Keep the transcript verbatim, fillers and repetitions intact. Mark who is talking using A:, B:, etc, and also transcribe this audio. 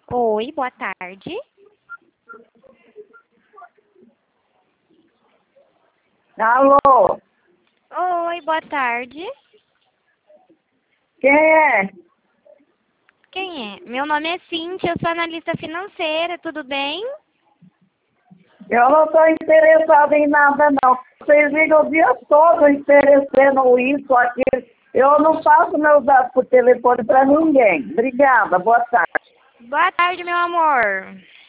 A: Oi, boa tarde.
B: Alô?
A: Oi, boa tarde.
B: Quem é?
A: Quem é? Meu nome é Cíntia, eu sou analista financeira, tudo bem?
B: Eu não estou interessada em nada, não. Vocês ligam o dia todo interessando isso, aquilo. Eu não passo meus dados por telefone para ninguém. Obrigada, boa tarde.
A: Boa tarde, meu amor.